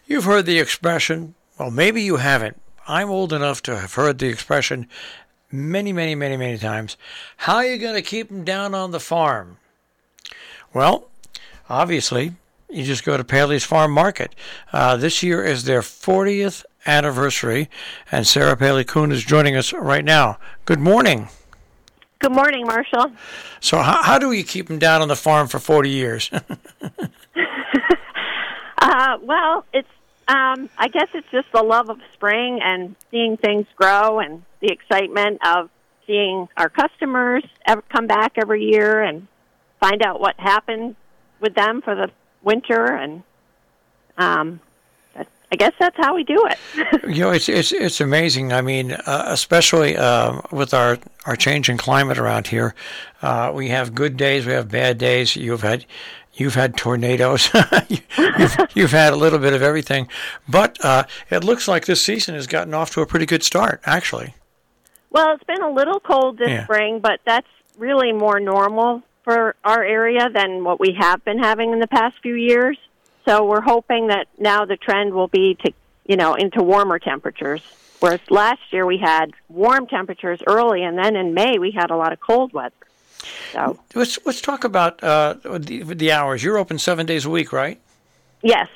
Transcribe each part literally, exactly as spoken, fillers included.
You've heard the expression, well, maybe you haven't. I'm old enough to have heard the expression many, many, many, many times. How are you going to keep them down on the farm? Well, obviously, you just go to Paley's Farm Market. Uh, this year is their fortieth anniversary, and Sarah Paley-Kuhn is joining us right now. Good morning. Good morning, Marshall. So how, how do you keep them down on the farm for forty years? uh, well, it's um, I guess it's just the love of spring and seeing things grow and the excitement of seeing our customers ever come back every year and find out what happened with them for the winter. And um, I guess that's how we do it. You know, it's it's it's amazing. I mean, uh, especially uh, with our, our changing climate around here, uh, we have good days, we have bad days. You've had you've had tornadoes, you've, you've had a little bit of everything, but uh, it looks like this season has gotten off to a pretty good start, actually. Well, it's been a little cold this yeah. spring, but that's really more normal for our area than what we have been having in the past few years. So we're hoping that now the trend will be to, you know, into warmer temperatures. Whereas last year we had warm temperatures early, and then in May we had a lot of cold weather. So let's let's talk about uh, the the hours. You're open seven days a week, right? Yes.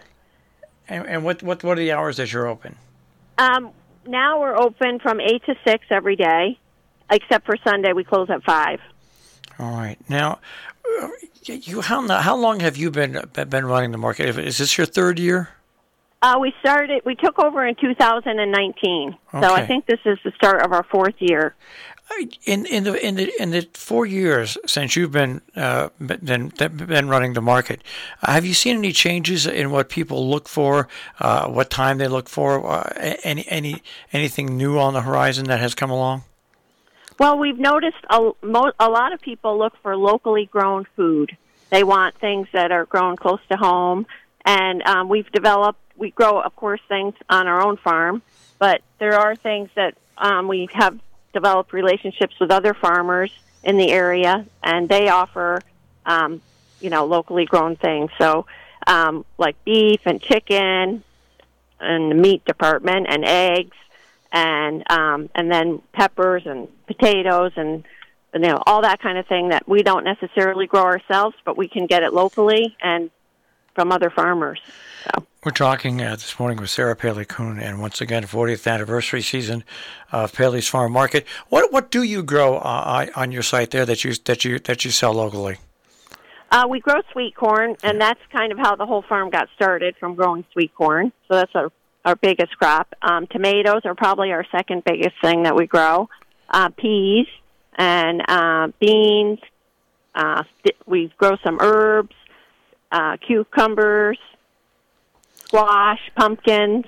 And, and what what what are the hours that you're open? Um, now we're open from eight to six every day, except for Sunday. We close at five. All right. Now, you how how long have you been been running the market? Is this your third year? Uh, we started. We took over in two thousand nineteen, okay. So I think this is the start of our fourth year. In in the in the in the four years since you've been uh, been been running the market, uh, have you seen any changes in what people look for, uh, what time they look for, uh, any any anything new on the horizon that has come along? Well, we've noticed a, mo- a lot of people look for locally grown food. They want things that are grown close to home, and um, we've developed. We grow, of course, things on our own farm, but there are things that um, we have developed relationships with other farmers in the area, and they offer, um, you know, locally grown things. So, um, like beef and chicken, and the meat department, and eggs, and um, and then peppers and potatoes, and you know, all that kind of thing that we don't necessarily grow ourselves, but we can get it locally and from other farmers. So. We're talking uh, this morning with Sarah Paley-Kuhn, and once again, fortieth anniversary season of Paley's Farm Market. What what do you grow uh, on your site there that you that you that you sell locally? Uh, we grow sweet corn, and that's kind of how the whole farm got started, from growing sweet corn. So that's our our biggest crop. Um, tomatoes are probably our second biggest thing that we grow. Uh, peas and uh, beans. Uh, we grow some herbs, uh, cucumbers, squash, pumpkins,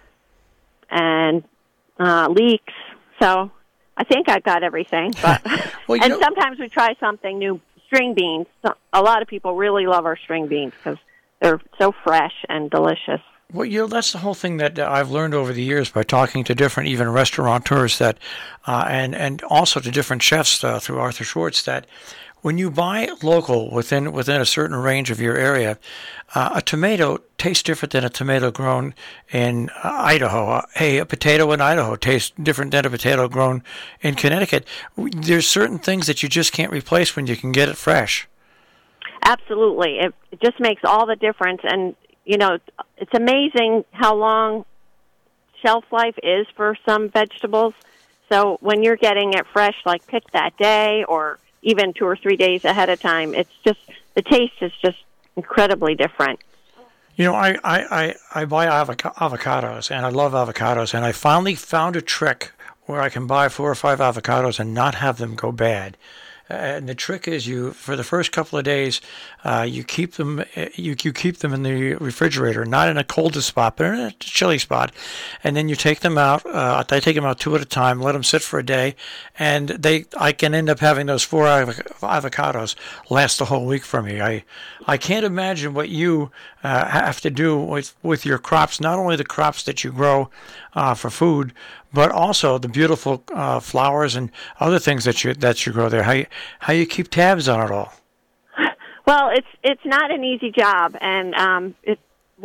and uh, leeks. So I think I got everything. But well, and know, sometimes we try something new. String beans. A lot of people really love our string beans because they're so fresh and delicious. Well, you know, that's the whole thing that I've learned over the years by talking to different, even restaurateurs, that, uh, and and also to different chefs uh, through Arthur Schwartz, that when you buy local within within a certain range of your area, uh, a tomato tastes different than a tomato grown in uh, Idaho. Uh, hey, a potato in Idaho tastes different than a potato grown in Connecticut. There's certain things that you just can't replace when you can get it fresh. Absolutely. It, it just makes all the difference. And, you know, it's amazing how long shelf life is for some vegetables. So when you're getting it fresh, like picked that day or even two or three days ahead of time, it's just, the taste is just incredibly different. You know, I, I, I, I buy avoc- avocados, and I love avocados, and I finally found a trick where I can buy four or five avocados and not have them go bad. Uh, and the trick is, you for the first couple of days, uh, you keep them you you keep them in the refrigerator, not in a coldest spot, but in a chilly spot, and then you take them out. Uh, I take them out two at a time, let them sit for a day, and they I can end up having those four avocados last the whole week for me. I I can't imagine what you uh, have to do with with your crops, not only the crops that you grow uh, for food, but also the beautiful uh, flowers and other things that you that you grow there. How you, how you keep tabs on it all? Well, it's it's not an easy job, and um, it, we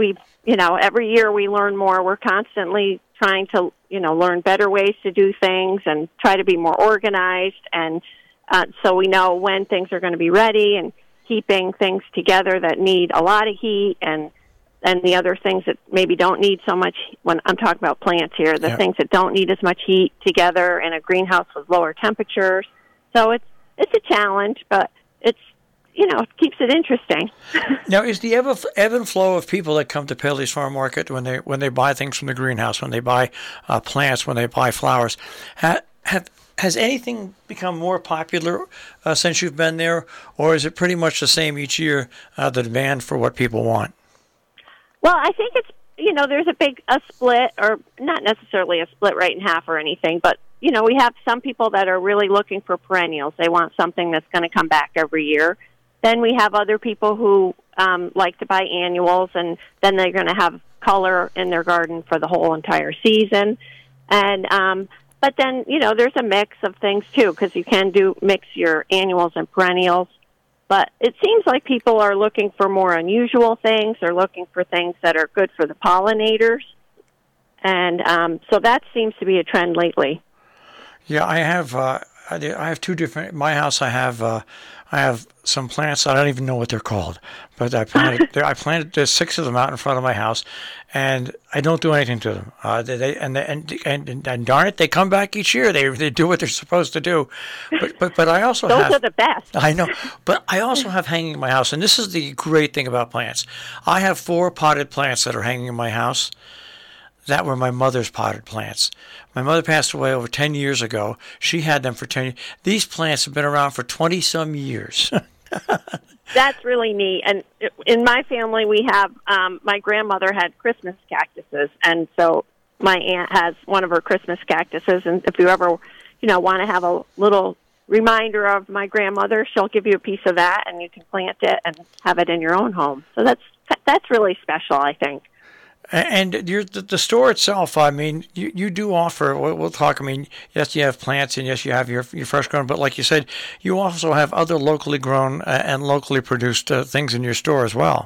you know, every year we learn more. We're constantly trying to, you know, learn better ways to do things and try to be more organized. And uh, so we know when things are going to be ready and keeping things together that need a lot of heat and and the other things that maybe don't need so much. When I'm talking about plants here, the yeah. things that don't need as much heat together in a greenhouse with lower temperatures. So it's it's a challenge, but it's, you know, it keeps it interesting. Now, is the ebb, of, ebb and flow of people that come to Paley's Farm Market when they when they buy things from the greenhouse, when they buy uh, plants, when they buy flowers, ha, have has anything become more popular uh, since you've been there, or is it pretty much the same each year, uh, the demand for what people want? Well, I think it's, you know, there's a big a split, or not necessarily a split right in half or anything, but, you know, we have some people that are really looking for perennials. They want something that's going to come back every year. Then we have other people who um, like to buy annuals, and then they're going to have color in their garden for the whole entire season. And um, but then, you know, there's a mix of things, too, because you can do mix your annuals and perennials. But it seems like people are looking for more unusual things. They're looking for things that are good for the pollinators. And um, so that seems to be a trend lately. Yeah, I have uh, I have two different. In my house, I have uh, I have some plants. I don't even know what they're called, but I planted. I planted there's six of them out in front of my house, and I don't do anything to them. Uh, they, they and, they, and and and darn it, they come back each year. They they do what they're supposed to do. But but but I also those have, are the best. I know, but I also have hanging in my house, and this is the great thing about plants. I have four potted plants that are hanging in my house. That were my mother's potted plants. My mother passed away over ten years ago. She had them for ten years. These plants have been around for twenty-some years. That's really neat. And in my family, we have, um, my grandmother had Christmas cactuses, and so my aunt has one of her Christmas cactuses, and if you ever, you know, want to have a little reminder of my grandmother, she'll give you a piece of that, and you can plant it and have it in your own home. So that's that's really special, I think. And your, the, the store itself, I mean, you, you do offer, we'll, we'll talk, I mean, yes, you have plants, and yes, you have your, your fresh grown, but like you said, you also have other locally grown uh, and locally produced uh, things in your store as well.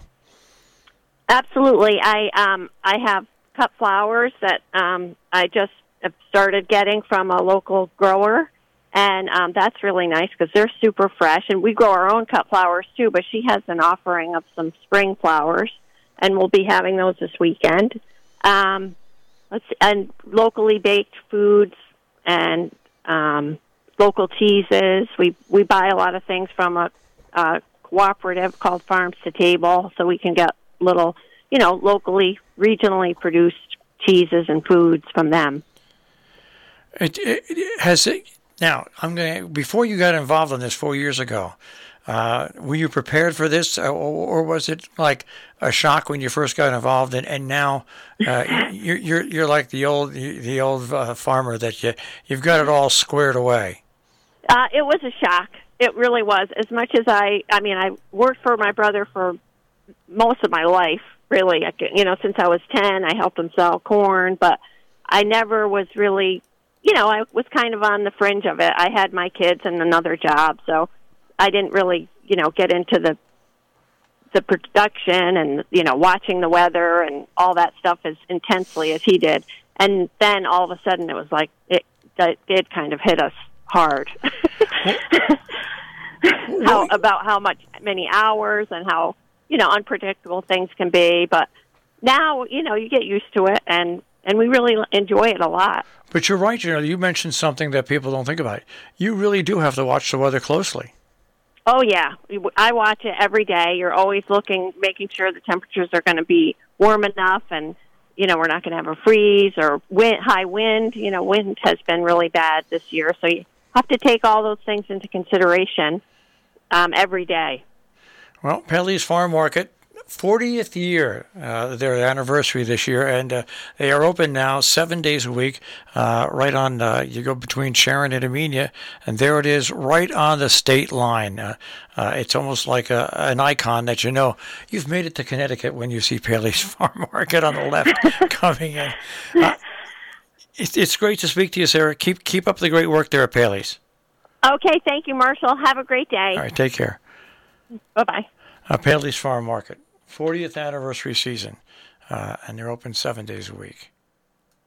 Absolutely. I um, I have cut flowers that um, I just have started getting from a local grower, and um, that's really nice because they're super fresh, and we grow our own cut flowers too, but she has an offering of some spring flowers, and we'll be having those this weekend. Um, let's and locally baked foods and um, local cheeses. We we buy a lot of things from a, a cooperative called Farms to Table, so we can get little, you know, locally, regionally produced cheeses and foods from them. It, it, it has it, now. I'm going to before you got involved in this four years ago. Uh, were you prepared for this, or, or was it like a shock when you first got involved? And, and now uh, you're, you're you're like the old the old uh, farmer that you you've got it all squared away. Uh, it was a shock. It really was. As much as I, I mean, I worked for my brother for most of my life. Really, I, you know, since I was ten, I helped him sell corn, but I never was really, you know, I was kind of on the fringe of it. I had my kids and another job, so I didn't really, you know, get into the the production and, you know, watching the weather and all that stuff as intensely as he did. And then all of a sudden it was like it, it did kind of hit us hard. how, about how much, many hours and how, you know, unpredictable things can be. But now, you know, you get used to it, and, and we really enjoy it a lot. But you're right, you know, you mentioned something that people don't think about. You really do have to watch the weather closely. Oh, yeah. I watch it every day. You're always looking, making sure the temperatures are going to be warm enough, and, you know, we're not going to have a freeze or wind, high wind. You know, wind has been really bad this year, so you have to take all those things into consideration um, every day. Well, Paley's Farm Market, fortieth year, uh, their anniversary this year, and uh, they are open now seven days a week, uh, right on, uh, you go between Sharon and Amenia, and there it is, right on the state line. Uh, uh, it's almost like a, an icon that you know you've made it to Connecticut when you see Paley's Farm Market on the left coming in. Uh, it, it's great to speak to you, Sarah. Keep keep up the great work there at Paley's. Okay, thank you, Marshall. Have a great day. All right, take care. Bye-bye. Uh, Paley's Farm Market. fortieth anniversary season. uh, and they're open seven days a week.